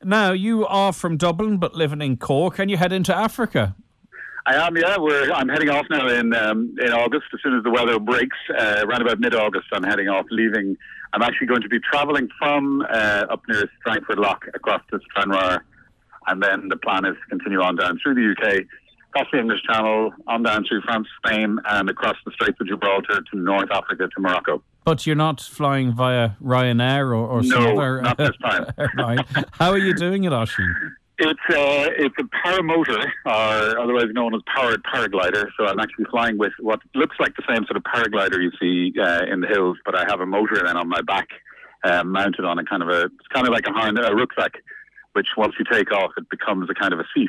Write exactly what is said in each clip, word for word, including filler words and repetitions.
Now, you are from Dublin but living in Cork. Can you head into Africa? I am, yeah. We're, I'm heading off now in um, in August. As soon as the weather breaks, uh, around about mid-August, I'm heading off, leaving. I'm actually going to be travelling from uh, up near Strangford Lough across to Stranraer, and then the plan is to continue on down through the U K, across the English Channel, on down through France, Spain, and across the Straits of Gibraltar to North Africa to Morocco. But you're not flying via Ryanair or, or some no, other not this time. airline. How are you doing it, Oisín? It's uh, it's a paramotor, or otherwise known as powered paraglider. So I'm actually flying with what looks like the same sort of paraglider you see uh, in the hills, but I have a motor then on my back, uh, mounted on a kind of a, it's kind of like a, hand, a rucksack, which once you take off, it becomes a kind of a seat.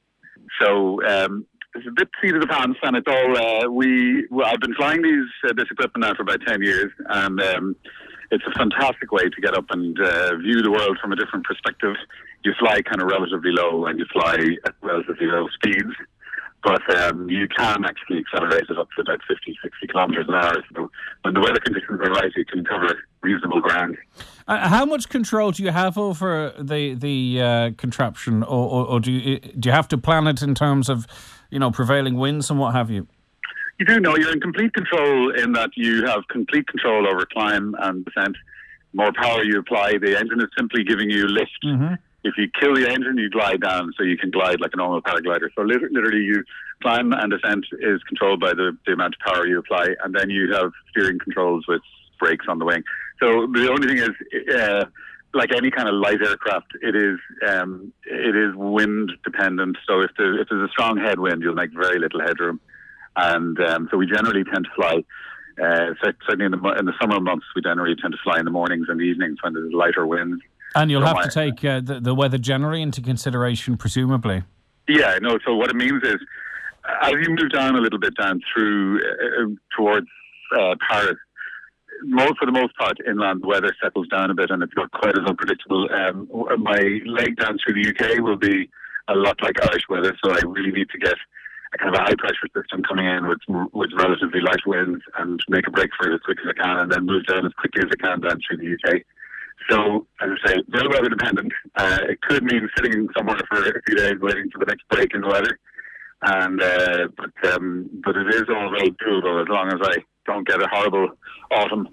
So um, it's a bit seat of the pants, and it's all uh, we. Well, I've been flying these uh, this equipment now for about ten years, and um, it's a fantastic way to get up and uh, view the world from a different perspective. You fly kind of relatively low, and you fly at relatively low speeds, but um, you can actually accelerate it up to about fifty, sixty kilometres an hour. So when the weather conditions are right, you can cover reasonable ground. Uh, how much control do you have over the the uh, contraption, or, or, or do you do you have to plan it in terms of, you know, prevailing winds and what have you? You do know you're in complete control in that you have complete control over climb and descent. The more power you apply, the engine is simply giving you lift. Mm-hmm. If you kill the engine, you glide down, so you can glide like a normal paraglider. So lit- literally, you climb and descent is controlled by the, the amount of power you apply, and then you have steering controls with brakes on the wing. So the only thing is, uh, like any kind of light aircraft, it is um, it is wind dependent. So if, the, if there's a strong headwind, you'll make very little headroom, and um, so we generally tend to fly. Uh, certainly in the in the summer months, we generally tend to fly in the mornings and the evenings when there's lighter winds. And you'll so have my, to take uh, the, the weather generally into consideration, presumably. Yeah, no. So what it means is, as you move down a little bit down through uh, towards uh, Paris, most for the most part, inland the weather settles down a bit, and it's not quite as unpredictable. Um, my leg down through the U K will be a lot like Irish weather, so I really need to get a kind of a high pressure system coming in with with relatively light winds and make a break for it as quick as I can, and then move down as quickly as I can down through the U K. So, as I say, very weather dependent. Uh, it could mean sitting somewhere for a few days waiting for the next break in the weather. And uh, but um, but it is all very doable as long as I don't get a horrible autumn.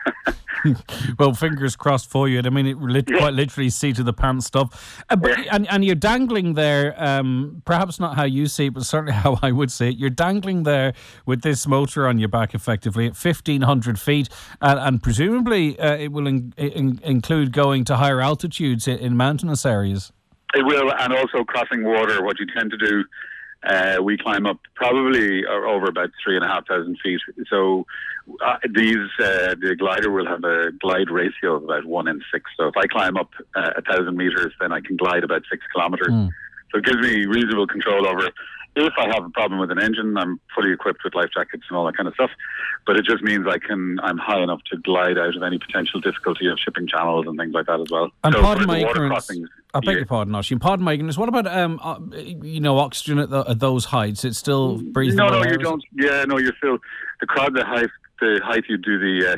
Well, fingers crossed for you. I mean, it lit- yeah. quite literally seat of the pants stuff. Uh, but, yeah. and, and you're dangling there, um, perhaps not how you see it, but certainly how I would see it. You're dangling there with this motor on your back effectively at fifteen hundred feet. And, and presumably uh, it will in, in, include going to higher altitudes in, in mountainous areas. It will, and also crossing water. What you tend to do, uh, we climb up probably over about three and a half thousand feet. So uh, these uh, the glider will have a glide ratio of about one in six. So if I climb up uh, a thousand meters, then I can glide about six kilometers. Mm. So it gives me reasonable control over it. If I have a problem with an engine, I'm fully equipped with life jackets and all that kind of stuff. But it just means I can, I'm high enough to glide out of any potential difficulty of shipping channels and things like that as well. And so pardon my ignorance, I beg yeah. your pardon, Oisín, pardon my ignorance, what about, um, uh, you know, oxygen at, the, at those heights? It's still breathable? No, no, air, you don't. Yeah, no, you're still, the crowd, the height, the height you do the... Uh,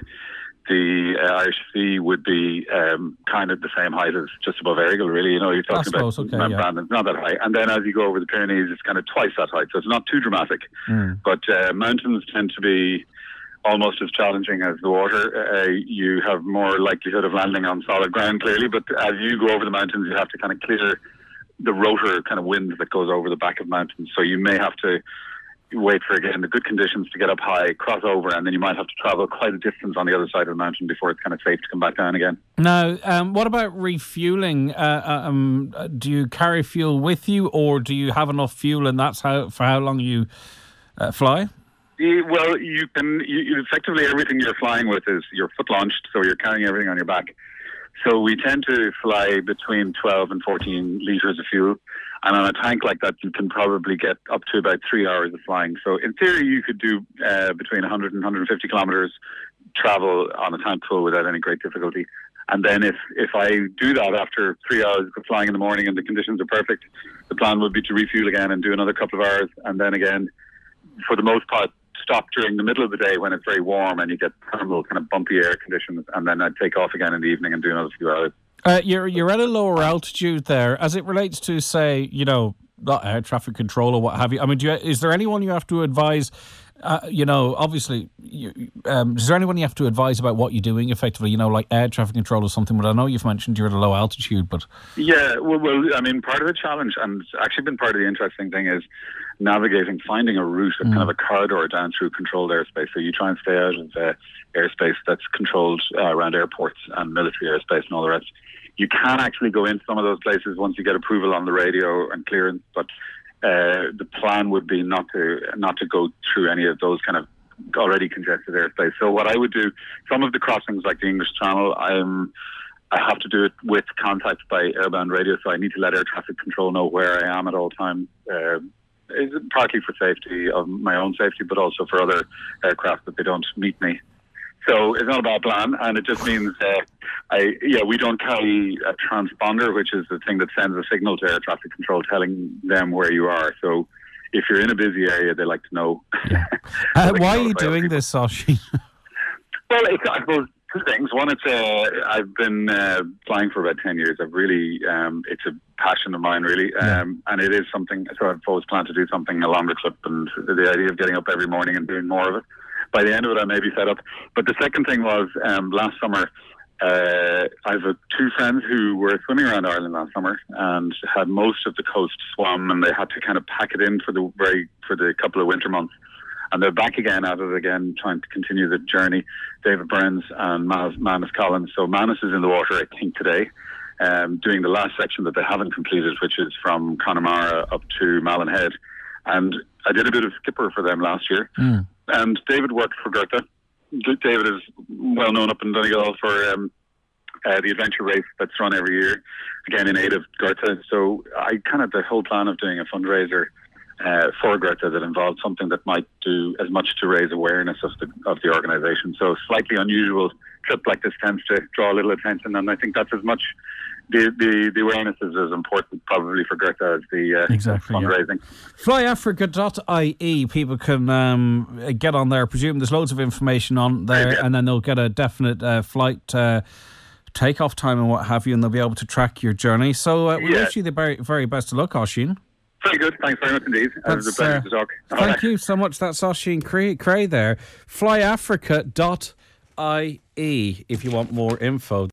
The uh, Irish Sea would be um, kind of the same height as just above Errigal, really. You know, you're talking suppose, about okay, yeah. Brandon, not that high. And then as you go over the Pyrenees, it's kind of twice that height, so it's not too dramatic. Mm. But uh, mountains tend to be almost as challenging as the water. Uh, you have more likelihood of landing on solid ground, clearly, but as you go over the mountains, you have to kind of clear the rotor kind of wind that goes over the back of mountains. So you may have to wait for, again, the good conditions to get up high, cross over, and then you might have to travel quite a distance on the other side of the mountain before it's kind of safe to come back down again. Now, um, what about refuelling? Uh, um, do you carry fuel with you, or do you have enough fuel and that's how for how long you uh, fly? Yeah, well, you can, you, you effectively everything you're flying with is you're foot launched, so you're carrying everything on your back. So we tend to fly between twelve and fourteen litres of fuel. And on a tank like that, you can probably get up to about three hours of flying. So in theory, you could do uh, between one hundred and one hundred fifty kilometres travel on a tank full without any great difficulty. And then if, if I do that after three hours of flying in the morning and the conditions are perfect, the plan would be to refuel again and do another couple of hours. And then again, for the most part, stop during the middle of the day when it's very warm and you get thermal kind of bumpy air conditions. And then I'd take off again in the evening and do another few hours. Uh, you're you're at a lower altitude there, as it relates to, say, you know, not air traffic control or what have you. I mean, do you, is there anyone you have to advise? Uh, you know, obviously, you, um, is there anyone you have to advise about what you're doing effectively? You know, like air traffic control or something. But I know you've mentioned you're at a low altitude, but yeah, well, well, I mean, part of the challenge, and it's actually been part of the interesting thing, is navigating, finding a route, a mm. kind of a corridor down through controlled airspace. So you try and stay out of uh, airspace that's controlled uh, around airports and military airspace and all the rest. You can actually go into some of those places once you get approval on the radio and clearance, but uh, the plan would be not to not to go through any of those kind of already congested airspace. So what I would do, some of the crossings like the English Channel, I'm I have to do it with contact by airbound radio, so I need to let air traffic control know where I am at all times. Uh, It's partly for safety, of my own safety, but also for other aircraft that they don't meet me. So it's not a bad plan, and it just means uh, I yeah we don't carry a transponder, which is the thing that sends a signal to air traffic control telling them where you are. So if you're in a busy area, they like to know. Yeah. uh, why are you doing this, Oisín? Well, it's, I suppose two things. One, it's uh, I've been uh, flying for about ten years. I've really um, it's a passion of mine, really, um, yeah. and it is something. So I've always planned to do something along the trip, and the idea of getting up every morning and doing more of it. By the end of it, I may be fed up. But the second thing was um, last summer. Uh, I have uh, two friends who were swimming around Ireland last summer and had most of the coast swum, and they had to kind of pack it in for the very for the couple of winter months. And they're back again at it again, trying to continue the journey. David Burns and Manus, Manus Collins. So Manus is in the water, I think, today, um, doing the last section that they haven't completed, which is from Connemara up to Malin Head. And I did a bit of skipper for them last year. Mm. And David worked for Goethe. David is well known up in Donegal for um, uh, the adventure race that's run every year, again in aid of Goethe. So I kind of the whole plan of doing a fundraiser uh, for Goethe that involved something that might do as much to raise awareness of the of the organisation. So slightly unusual trip like this tends to draw a little attention, and I think that's as much the the, the awareness is as important probably for Goethe as the uh, exactly, fundraising. Yeah. fly africa dot I E, people can um, get on there. I presume there's loads of information on there, yeah. and then they'll get a definite uh, flight uh, takeoff time and what have you, and they'll be able to track your journey. So uh, we yeah. wish you the very, very best of luck, Oisín. Very good. Thanks very much indeed. It was a pleasure uh, to talk. Thank right. you so much. That's Oisín Cray, Cray there. fly africa dot I E if you want more info.